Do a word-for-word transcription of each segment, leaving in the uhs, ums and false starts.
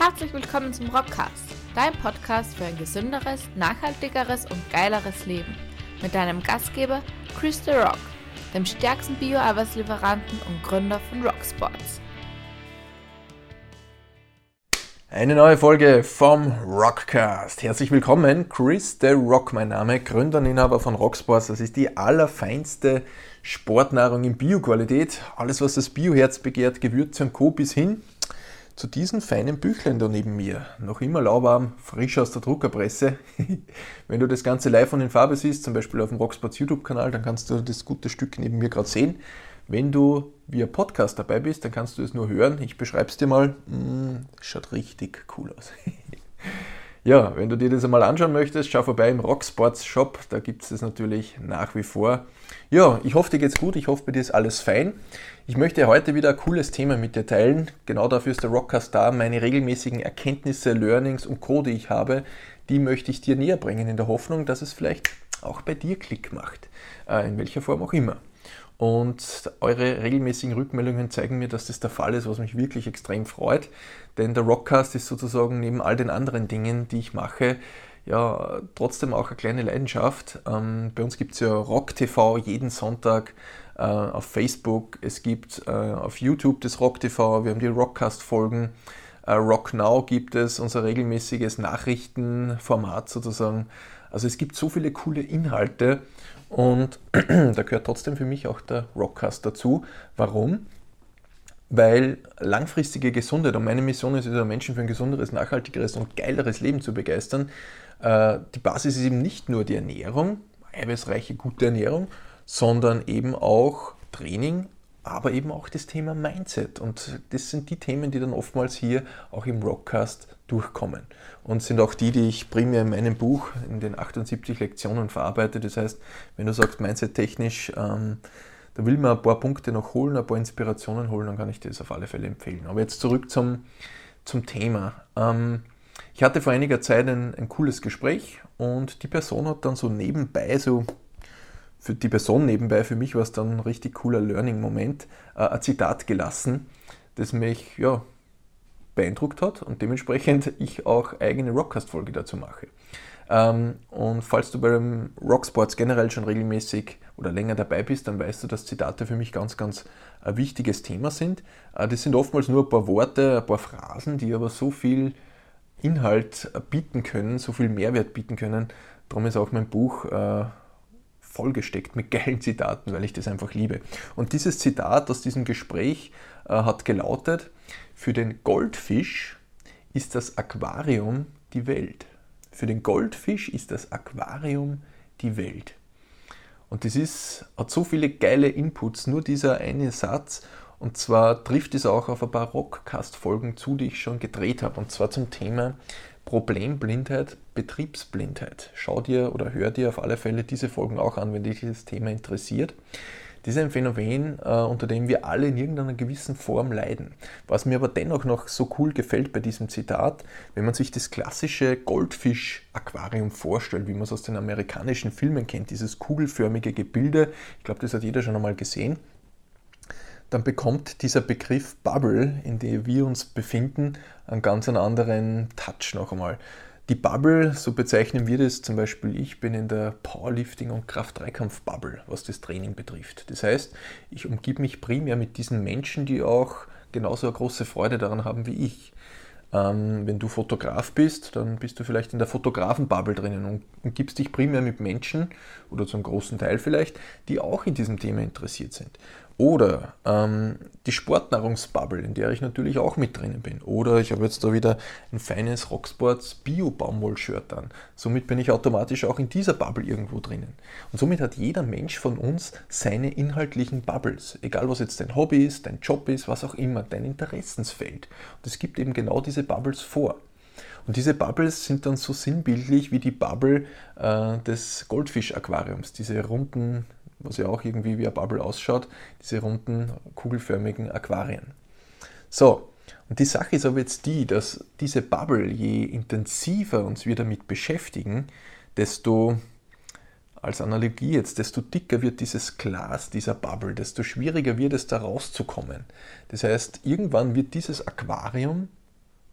Herzlich willkommen zum Rockcast, dein Podcast für ein gesünderes, nachhaltigeres und geileres Leben. Mit deinem Gastgeber Chris The Rock, dem stärksten Bio-Arbeitslieferanten und Gründer von Rocksports. Eine neue Folge vom Rockcast. Herzlich willkommen, Chris The Rock, mein Name, Gründer und Inhaber von Rocksports. Das ist die allerfeinste Sportnahrung in Bio-Qualität. Alles, was das Bio-Herz begehrt, Gewürze und Co. bis hin zu diesen feinen Büchlein da neben mir. Noch immer lauwarm, frisch aus der Druckerpresse. Wenn du das Ganze live und in Farbe siehst, zum Beispiel auf dem Rocksports YouTube-Kanal, dann kannst du das gute Stück neben mir gerade sehen. Wenn du via Podcast dabei bist, dann kannst du es nur hören. Ich beschreibe es dir mal. Mm, schaut richtig cool aus. Ja, wenn du dir das einmal anschauen möchtest, schau vorbei im Rocksports Shop. Da gibt es das natürlich nach wie vor. Ja, ich hoffe, dir geht's gut. Ich hoffe, bei dir ist alles fein. Ich möchte heute wieder ein cooles Thema mit dir teilen. Genau dafür ist der Rockcast da. Meine regelmäßigen Erkenntnisse, Learnings und Co., die ich habe, die möchte ich dir näher bringen, in der Hoffnung, dass es vielleicht auch bei dir Klick macht. In welcher Form auch immer. Und eure regelmäßigen Rückmeldungen zeigen mir, dass das der Fall ist, was mich wirklich extrem freut. Denn der Rockcast ist sozusagen neben all den anderen Dingen, die ich mache, ja trotzdem auch eine kleine Leidenschaft. Ähm, bei uns gibt es ja Rock T V jeden Sonntag äh, auf Facebook. Es gibt äh, auf YouTube das Rock T V. Wir haben die Rockcast-Folgen. Äh, Rock Now gibt es, unser regelmäßiges Nachrichtenformat sozusagen. Also es gibt so viele coole Inhalte. Und da gehört trotzdem für mich auch der Rockcast dazu. Warum? Weil langfristige Gesundheit, und meine Mission ist es, Menschen für ein gesunderes, nachhaltigeres und geileres Leben zu begeistern. Die Basis ist eben nicht nur die Ernährung, eiweißreiche, gute Ernährung, sondern eben auch Training, aber eben auch das Thema Mindset. Und das sind die Themen, die dann oftmals hier auch im Rockcast durchkommen. Und sind auch die, die ich primär in meinem Buch in den achtundsiebzig Lektionen verarbeite. Das heißt, wenn du sagst, Mindset-technisch, ähm, da will man ein paar Punkte noch holen, ein paar Inspirationen holen, dann kann ich dir das auf alle Fälle empfehlen. Aber jetzt zurück zum, zum Thema. Ähm, ich hatte vor einiger Zeit ein, ein cooles Gespräch und die Person hat dann so nebenbei, so für die Person nebenbei, für mich war es dann ein richtig cooler Learning-Moment, äh, ein Zitat gelassen, das mich ja, beeindruckt hat und dementsprechend ich auch eigene Rockcast-Folge dazu mache. Ähm, und falls du beim Rocksports generell schon regelmäßig oder länger dabei bist, dann weißt du, dass Zitate für mich ganz, ganz ein wichtiges Thema sind. Äh, das sind oftmals nur ein paar Worte, ein paar Phrasen, die aber so viel Inhalt bieten können, so viel Mehrwert bieten können. Darum ist auch mein Buch äh, vollgesteckt mit geilen Zitaten, weil ich das einfach liebe. Und dieses Zitat aus diesem Gespräch äh, hat gelautet: Für den Goldfisch ist das Aquarium die Welt. Für den Goldfisch ist das Aquarium die Welt. Und das ist, hat so viele geile Inputs, nur dieser eine Satz. Und zwar trifft es auch auf ein paar Rockcast-Folgen zu, die ich schon gedreht habe. Und zwar zum Thema Problemblindheit, Betriebsblindheit. Schau dir oder hör dir auf alle Fälle diese Folgen auch an, wenn dich dieses Thema interessiert. Das ist ein Phänomen, äh, unter dem wir alle in irgendeiner gewissen Form leiden. Was mir aber dennoch noch so cool gefällt bei diesem Zitat, wenn man sich das klassische Goldfisch-Aquarium vorstellt, wie man es aus den amerikanischen Filmen kennt, dieses kugelförmige Gebilde, ich glaube, das hat jeder schon einmal gesehen, dann bekommt dieser Begriff Bubble, in der wir uns befinden, einen ganz anderen Touch noch einmal. Die Bubble, so bezeichnen wir das, zum Beispiel ich bin in der Powerlifting- und Kraft-Dreikampf-Bubble, was das Training betrifft. Das heißt, ich umgebe mich primär mit diesen Menschen, die auch genauso eine große Freude daran haben wie ich. Ähm, wenn du Fotograf bist, dann bist du vielleicht in der Fotografen-Bubble drinnen und umgibst dich primär mit Menschen, oder zum großen Teil vielleicht, die auch in diesem Thema interessiert sind. Oder ähm, die Sportnahrungsbubble, in der ich natürlich auch mit drinnen bin. Oder ich habe jetzt da wieder ein feines Rocksports Bio-Baumwoll-Shirt an. Somit bin ich automatisch auch in dieser Bubble irgendwo drinnen. Und somit hat jeder Mensch von uns seine inhaltlichen Bubbles. Egal was jetzt dein Hobby ist, dein Job ist, was auch immer, dein Interessensfeld. Und es gibt eben genau diese Bubbles vor. Und diese Bubbles sind dann so sinnbildlich wie die Bubble äh, des Goldfisch-Aquariums, diese runden, was ja auch irgendwie wie eine Bubble ausschaut, diese runden, kugelförmigen Aquarien. So, und die Sache ist aber jetzt die, dass diese Bubble, je intensiver uns wir damit beschäftigen, desto, als Analogie jetzt, desto dicker wird dieses Glas dieser Bubble, desto schwieriger wird es da rauszukommen. Das heißt, irgendwann wird dieses Aquarium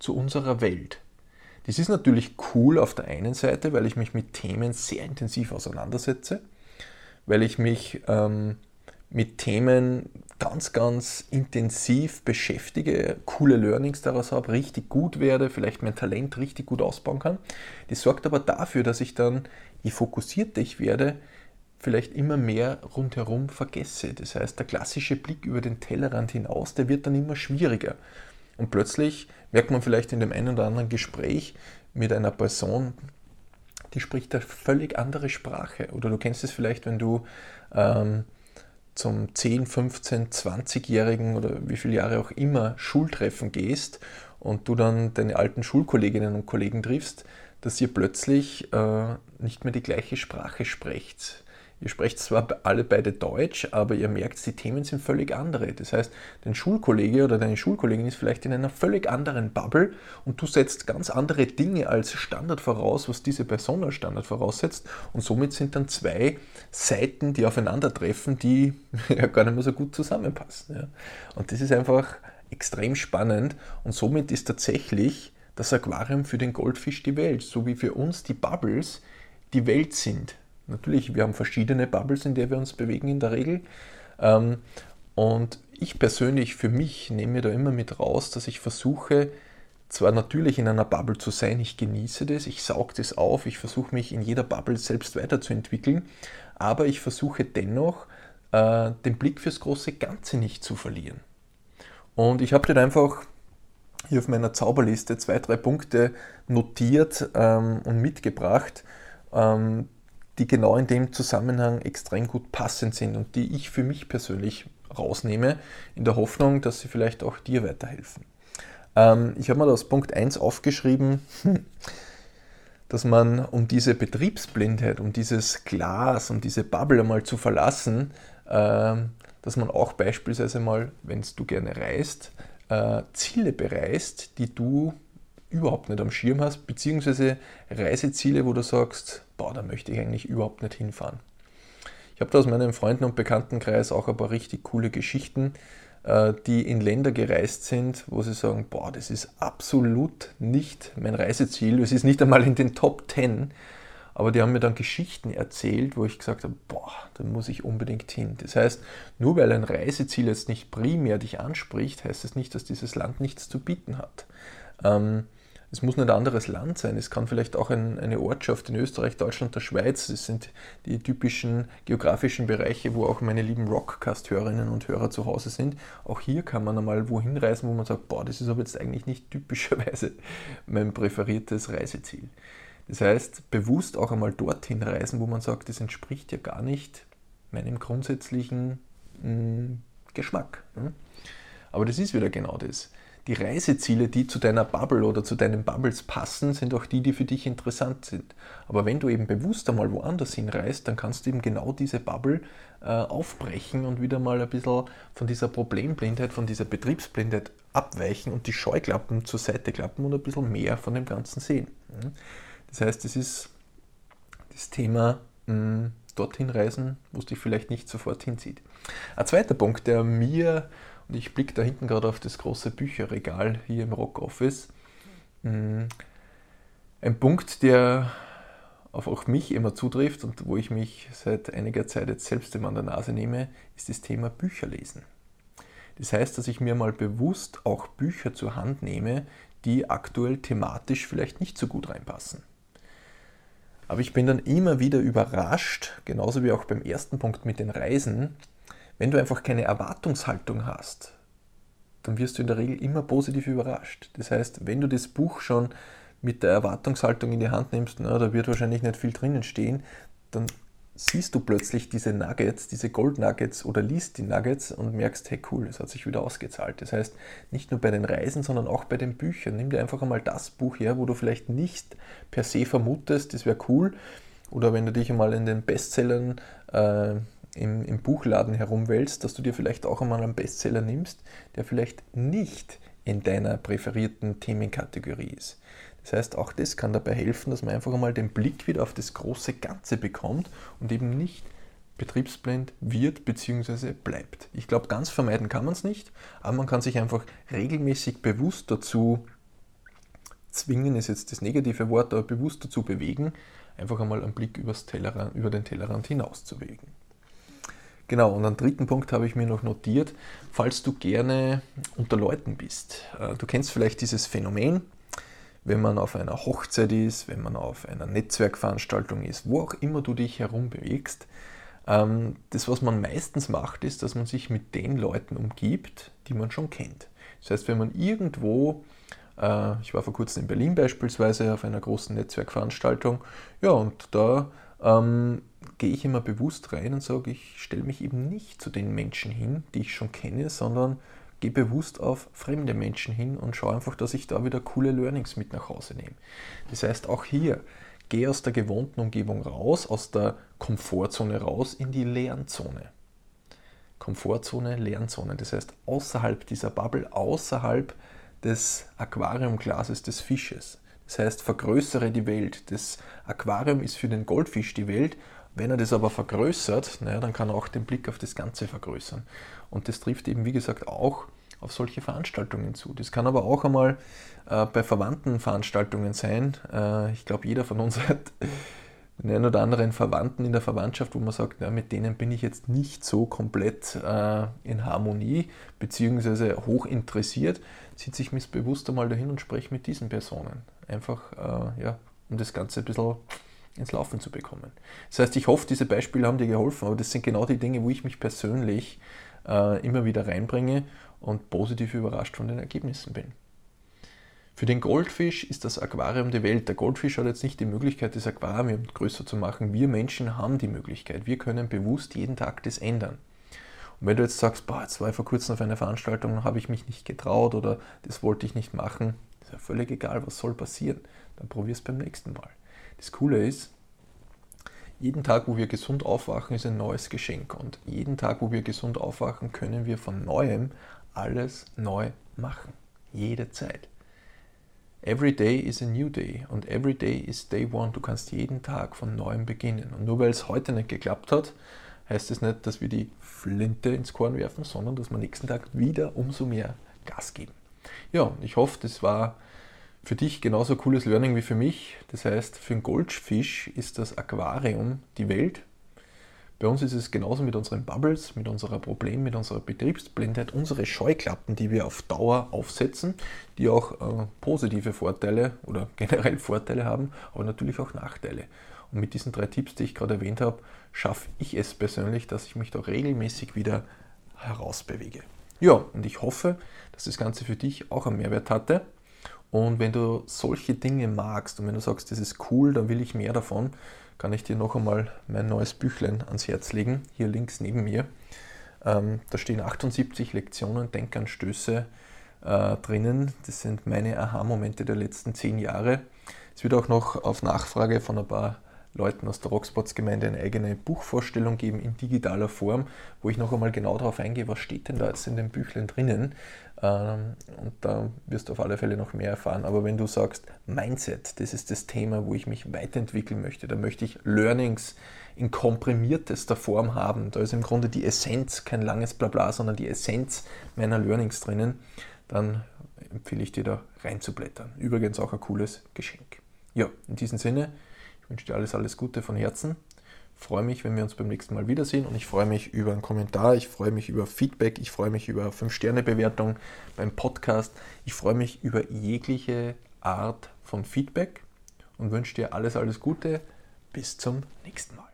zu unserer Welt. Das ist natürlich cool auf der einen Seite, weil ich mich mit Themen sehr intensiv auseinandersetze, weil ich mich ähm, mit Themen ganz, ganz intensiv beschäftige, coole Learnings daraus habe, richtig gut werde, vielleicht mein Talent richtig gut ausbauen kann. Das sorgt aber dafür, dass ich dann, je fokussierter ich werde, vielleicht immer mehr rundherum vergesse. Das heißt, der klassische Blick über den Tellerrand hinaus, der wird dann immer schwieriger. Und plötzlich merkt man vielleicht in dem einen oder anderen Gespräch mit einer Person, die spricht eine völlig andere Sprache. Oder du kennst es vielleicht, wenn du ähm, zum zehn, fünfzehn, zwanzigjährigen oder wie viele Jahre auch immer Schultreffen gehst und du dann deine alten Schulkolleginnen und Kollegen triffst, dass ihr plötzlich äh, nicht mehr die gleiche Sprache sprecht. Ihr sprecht zwar alle beide Deutsch, aber ihr merkt, die Themen sind völlig andere. Das heißt, dein Schulkollege oder deine Schulkollegin ist vielleicht in einer völlig anderen Bubble und du setzt ganz andere Dinge als Standard voraus, was diese Person als Standard voraussetzt. Und somit sind dann zwei Seiten, die aufeinandertreffen, die ja gar nicht mehr so gut zusammenpassen. Ja. Und das ist einfach extrem spannend und somit ist tatsächlich das Aquarium für den Goldfisch die Welt, so wie für uns die Bubbles die Welt sind. Natürlich, wir haben verschiedene Bubbles, in der wir uns bewegen in der Regel. Und ich persönlich, für mich, nehme mir da immer mit raus, dass ich versuche, zwar natürlich in einer Bubble zu sein, ich genieße das, ich sauge das auf, ich versuche mich in jeder Bubble selbst weiterzuentwickeln, aber ich versuche dennoch, den Blick fürs große Ganze nicht zu verlieren. Und ich habe dann einfach hier auf meiner Zauberliste zwei, drei Punkte notiert und mitgebracht, die genau in dem Zusammenhang extrem gut passend sind und die ich für mich persönlich rausnehme, in der Hoffnung, dass sie vielleicht auch dir weiterhelfen. Ähm, ich habe mir das Punkt eins aufgeschrieben, dass man, um diese Betriebsblindheit, um dieses Glas, um diese Bubble einmal zu verlassen, äh, dass man auch beispielsweise mal, wenn du gerne reist, äh, Ziele bereist, die du überhaupt nicht am Schirm hast, beziehungsweise Reiseziele, wo du sagst, boah, da möchte ich eigentlich überhaupt nicht hinfahren. Ich habe da aus meinem Freunden- und Bekanntenkreis auch ein paar richtig coole Geschichten, die in Länder gereist sind, wo sie sagen, boah, das ist absolut nicht mein Reiseziel, es ist nicht einmal in den Top Ten, aber die haben mir dann Geschichten erzählt, wo ich gesagt habe, boah, da muss ich unbedingt hin. Das heißt, nur weil ein Reiseziel jetzt nicht primär dich anspricht, heißt es nicht, dass dieses Land nichts zu bieten hat. Ähm, Es muss nicht ein anderes Land sein, es kann vielleicht auch ein, eine Ortschaft in Österreich, Deutschland, der Schweiz. Das sind die typischen geografischen Bereiche, wo auch meine lieben Rockcast-Hörerinnen und Hörer zu Hause sind. Auch hier kann man einmal wohin reisen, wo man sagt, boah, das ist aber jetzt eigentlich nicht typischerweise mein präferiertes Reiseziel. Das heißt, bewusst auch einmal dorthin reisen, wo man sagt, das entspricht ja gar nicht meinem grundsätzlichen mh, Geschmack. Ne? Aber das ist wieder genau das. Die Reiseziele, die zu deiner Bubble oder zu deinen Bubbles passen, sind auch die, die für dich interessant sind. Aber wenn du eben bewusst einmal woanders hinreist, dann kannst du eben genau diese Bubble äh, aufbrechen und wieder mal ein bisschen von dieser Problemblindheit, von dieser Betriebsblindheit abweichen und die Scheuklappen zur Seite klappen und ein bisschen mehr von dem Ganzen sehen. Das heißt, es ist das Thema mh, dorthin reisen, wo es dich vielleicht nicht sofort hinzieht. Ein zweiter Punkt, der mir, und ich blicke da hinten gerade auf das große Bücherregal hier im Rock Office. Ein Punkt, der auf auch mich immer zutrifft und wo ich mich seit einiger Zeit jetzt selbst immer an der Nase nehme, ist das Thema Bücherlesen. Das heißt, dass ich mir mal bewusst auch Bücher zur Hand nehme, die aktuell thematisch vielleicht nicht so gut reinpassen. Aber ich bin dann immer wieder überrascht, genauso wie auch beim ersten Punkt mit den Reisen. Wenn du einfach keine Erwartungshaltung hast, dann wirst du in der Regel immer positiv überrascht. Das heißt, wenn du das Buch schon mit der Erwartungshaltung in die Hand nimmst, na, da wird wahrscheinlich nicht viel drinnen stehen, dann siehst du plötzlich diese Nuggets, diese Gold-Nuggets oder liest die Nuggets und merkst, hey cool, das hat sich wieder ausgezahlt. Das heißt, nicht nur bei den Reisen, sondern auch bei den Büchern. Nimm dir einfach einmal das Buch her, wo du vielleicht nicht per se vermutest, das wäre cool. Oder wenn du dich einmal in den Bestsellern äh, Im, im Buchladen herumwälzt, dass du dir vielleicht auch einmal einen Bestseller nimmst, der vielleicht nicht in deiner präferierten Themenkategorie ist. Das heißt, auch das kann dabei helfen, dass man einfach einmal den Blick wieder auf das große Ganze bekommt und eben nicht betriebsblind wird bzw. bleibt. Ich glaube, ganz vermeiden kann man es nicht, aber man kann sich einfach regelmäßig bewusst dazu zwingen ist jetzt das negative Wort, aber bewusst dazu bewegen, einfach einmal einen Blick übers Tellerrand, über den Tellerrand hinaus zu bewegen. Genau, und einen dritten Punkt habe ich mir noch notiert, falls du gerne unter Leuten bist. Du kennst vielleicht dieses Phänomen, wenn man auf einer Hochzeit ist, wenn man auf einer Netzwerkveranstaltung ist, wo auch immer du dich herumbewegst. Das, was man meistens macht, ist, dass man sich mit den Leuten umgibt, die man schon kennt. Das heißt, wenn man irgendwo, ich war vor kurzem in Berlin beispielsweise auf einer großen Netzwerkveranstaltung, ja, und da ähm, gehe ich immer bewusst rein und sage, ich stelle mich eben nicht zu den Menschen hin, die ich schon kenne, sondern gehe bewusst auf fremde Menschen hin und schaue einfach, dass ich da wieder coole Learnings mit nach Hause nehme. Das heißt, auch hier, gehe aus der gewohnten Umgebung raus, aus der Komfortzone raus in die Lernzone. Komfortzone, Lernzone, das heißt außerhalb dieser Bubble, außerhalb des Aquariumglases des Fisches. Das heißt, vergrößere die Welt. Das Aquarium ist für den Goldfisch die Welt. Wenn er das aber vergrößert, naja, dann kann er auch den Blick auf das Ganze vergrößern. Und das trifft eben, wie gesagt, auch auf solche Veranstaltungen zu. Das kann aber auch einmal äh, bei verwandten Veranstaltungen sein. Äh, ich glaube, jeder von uns hat den einen oder anderen Verwandten in der Verwandtschaft, wo man sagt, ja, mit denen bin ich jetzt nicht so komplett äh, in Harmonie, beziehungsweise hoch interessiert, sitze ich mich bewusst einmal dahin und spreche mit diesen Personen. Einfach, äh, ja, um das Ganze ein bisschen ins Laufen zu bekommen. Das heißt, ich hoffe, diese Beispiele haben dir geholfen, aber das sind genau die Dinge, wo ich mich persönlich äh, immer wieder reinbringe und positiv überrascht von den Ergebnissen bin. Für den Goldfisch ist das Aquarium die Welt. Der Goldfisch hat jetzt nicht die Möglichkeit, das Aquarium größer zu machen. Wir Menschen haben die Möglichkeit. Wir können bewusst jeden Tag das ändern. Und wenn du jetzt sagst, boah, jetzt war ich vor kurzem auf einer Veranstaltung, habe ich mich nicht getraut oder das wollte ich nicht machen, ist ja völlig egal, was soll passieren. Dann probier es beim nächsten Mal. Das Coole ist, jeden Tag, wo wir gesund aufwachen, ist ein neues Geschenk. Und jeden Tag, wo wir gesund aufwachen, können wir von Neuem alles neu machen. Jede Zeit. Every day is a new day und every day is day one. Du kannst jeden Tag von Neuem beginnen. Und nur weil es heute nicht geklappt hat, heißt es nicht, dass wir die Flinte ins Korn werfen, sondern dass wir nächsten Tag wieder umso mehr Gas geben. Ja, ich hoffe, das war für dich genauso cooles Learning wie für mich. Das heißt, für einen Goldfisch ist das Aquarium die Welt. Bei uns ist es genauso mit unseren Bubbles, mit unserer Problem, mit unserer Betriebsblindheit, unsere Scheuklappen, die wir auf Dauer aufsetzen, die auch äh, positive Vorteile oder generell Vorteile haben, aber natürlich auch Nachteile. Und mit diesen drei Tipps, die ich gerade erwähnt habe, schaffe ich es persönlich, dass ich mich da regelmäßig wieder herausbewege. Ja, und ich hoffe, dass das Ganze für dich auch einen Mehrwert hatte. Und wenn du solche Dinge magst und wenn du sagst, das ist cool, dann will ich mehr davon, kann ich dir noch einmal mein neues Büchlein ans Herz legen, hier links neben mir. Ähm, da stehen achtundsiebzig Lektionen, Denkanstöße äh, drinnen. Das sind meine Aha-Momente der letzten zehn Jahre. Es wird auch noch auf Nachfrage von ein paar Leuten aus der Rockspots-Gemeinde eine eigene Buchvorstellung geben in digitaler Form, wo ich noch einmal genau darauf eingehe, was steht denn da jetzt in dem Büchlein drinnen. Ähm, und da wirst du auf alle Fälle noch mehr erfahren. Aber wenn du sagst, Mindset, das ist das Thema, wo ich mich weiterentwickeln möchte, da möchte ich Learnings in komprimiertester Form haben. Da ist im Grunde die Essenz, kein langes Blabla, sondern die Essenz meiner Learnings drinnen, dann empfehle ich dir da reinzublättern. Übrigens auch ein cooles Geschenk. Ja, in diesem Sinne, ich wünsche dir alles, alles Gute von Herzen. Ich freue mich, wenn wir uns beim nächsten Mal wiedersehen und ich freue mich über einen Kommentar, ich freue mich über Feedback, ich freue mich über fünf Sterne Bewertung beim Podcast. Ich freue mich über jegliche Art von Feedback und wünsche dir alles, alles Gute. Bis zum nächsten Mal.